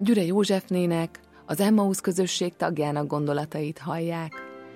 Gyüre Józsefnének, az Emmaus közösség tagjának gondolatait hallják.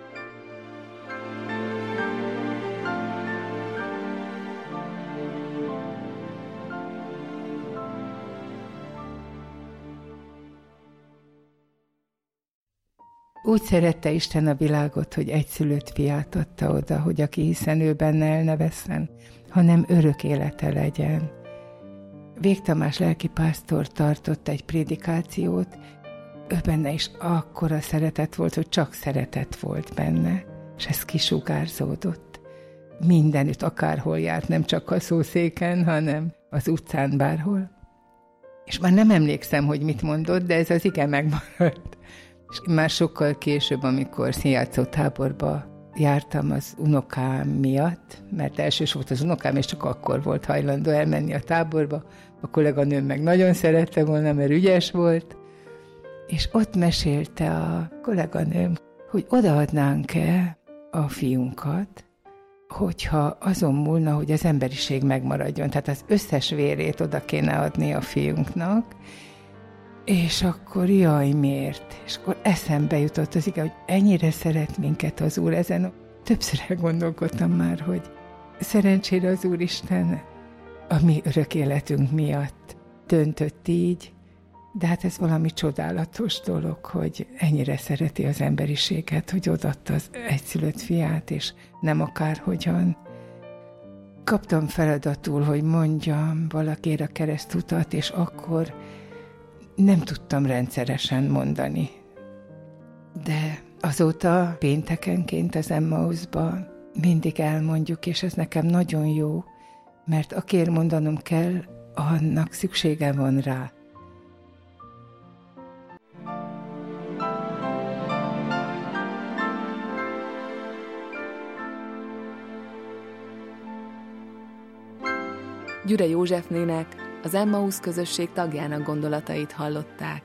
Úgy szerette Isten a világot, hogy egyszülött fiát adta oda, hogy aki hiszen ő benne el ne vesszen, hanem örök élete legyen. Vég Tamás lelkipásztor tartott egy prédikációt, ő benne is akkora szeretet volt, hogy csak szeretet volt benne, és ez kisugárzódott. Mindenütt, akárhol járt, nem csak a szószéken, hanem az utcán bárhol. És már nem emlékszem, hogy mit mondott, de ez az ige megmaradt. És már sokkal később, amikor színjátszó táborba jártam az unokám miatt, mert elsős volt az unokám, és csak akkor volt hajlandó elmenni a táborba. A kolléganőm meg nagyon szerette volna, mert ügyes volt. És ott mesélte a kolléganőm, hogy odaadnánk-e a fiunkat, hogyha azon múlna, hogy az emberiség megmaradjon. Tehát az összes vérét oda kéne adni a fiunknak, és akkor jaj, miért? És akkor eszembe jutott az ige, hogy ennyire szeret minket az Úr. Ezen többször elgondolkodtam már, hogy szerencsére az Úristen a mi örök életünk miatt döntött így, de hát ez valami csodálatos dolog, hogy ennyire szereti az emberiséget, hogy odaadta az egyszülött fiát, és nem akárhogyan. Kaptam feladatul, hogy mondjam valakire a keresztutat, és akkor nem tudtam rendszeresen mondani. De azóta péntekenként az Emmausba mindig elmondjuk, és ez nekem nagyon jó, mert akiért mondanom kell, annak szüksége van rá. Gyüre Józsefnének, az Emmaus közösség tagjának gondolatait hallották.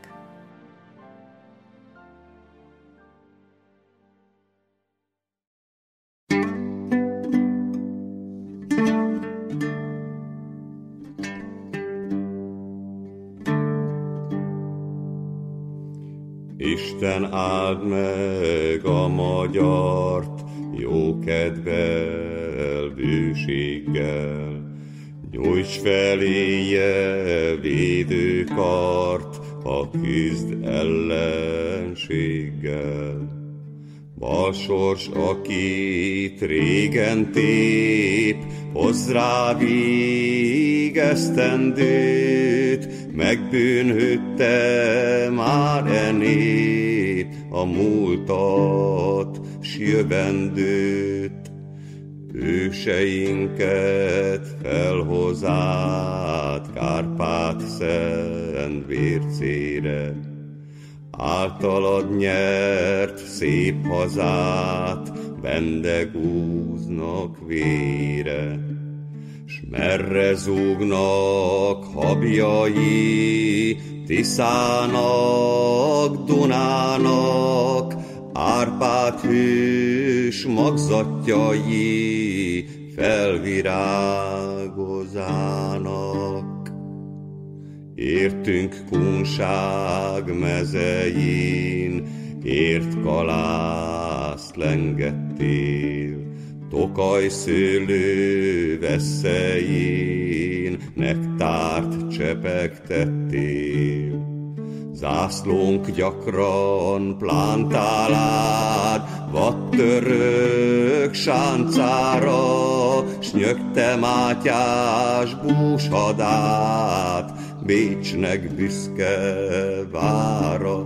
Isten áld meg a magyart jókedvel, bőséggel, nyújts feléje védőkart, ha küzd ellenséggel. Bal sors, akit régen tép, hozz rá végesztendőt, megbűnhődte már e nép a múltat, s jövendőt. Őseinket felhoz át Kárpát szent vércére, általad nyert szép hazát bendegúznak vére. S merre zúgnak habjai Tiszának, Dunának, Árpád hős magzatjai felvirágozának. Értünk Kunság mezein, ért kalászt lengettél, Tokaj szőlő vesszein nektárt csepegtettél. Zászlónk gyakran plántálád, vattörök sáncára, s nyögte Mátyás búshadát, Bécsnek büszke vára.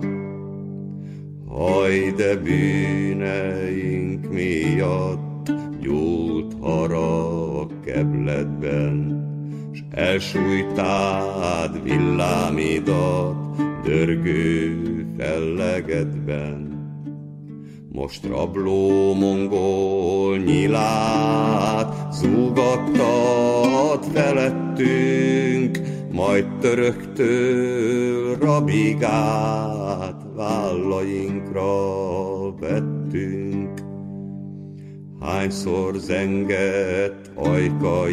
Haj, de bűneink miatt gyúlt harag kebledben, s elsújtád villámidat dörgő fellegedben. Most rabló mongol nyilát zúgattad felettünk, majd töröktől rabigát vállainkra vettünk. Hányszor zengett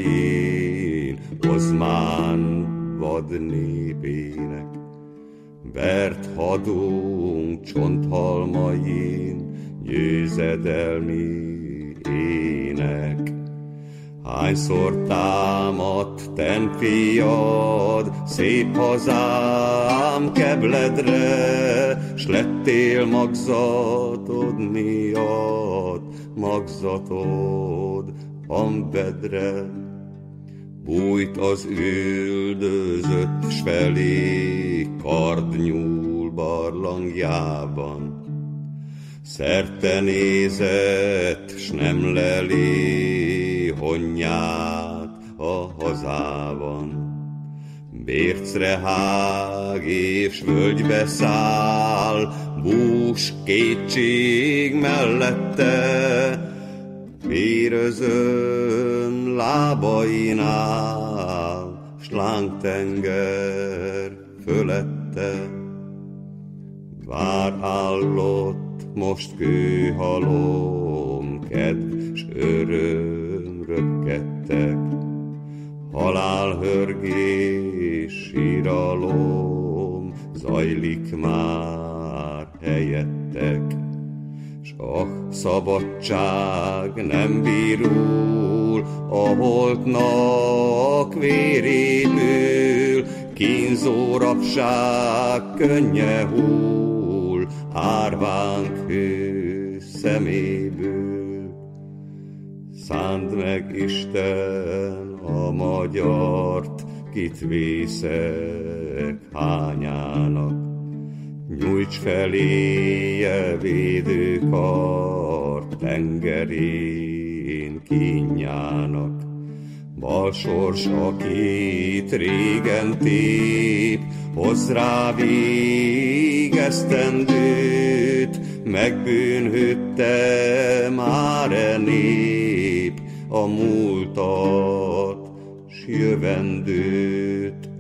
ajkain Ozmán vad népének, vert hadunk csonthalmain, győzedelmi ének. Hányszor támadt tenfiad, szép hazám kebledre, s lettél magzatod miatt, magzatod Honvedre. Bújt az üldözött, s felé kard nyúl barlangjában. Szerte nézett, s nem leli honnyát a hazában. Bércre hág és völgybe száll, bús kétség mellette, vérözön lábainál, s lángtenger fölette. Vár állott most kőhalom, kedv s öröm röpkedtek, halálhörgés, síralom zajlik már helyettek. S szabadság nem bírul, a holtnak véréből, kínzó rabság könnye hull, árvánk hő szeméből. Szánd meg Isten a magyart, kit vészek hányának, nyújts feléje védőkart tengerén kínjának. Bal sors, akit régen tép, hozz rá végesztendőt, megbűnhődte már nép a múltat s jövendőt.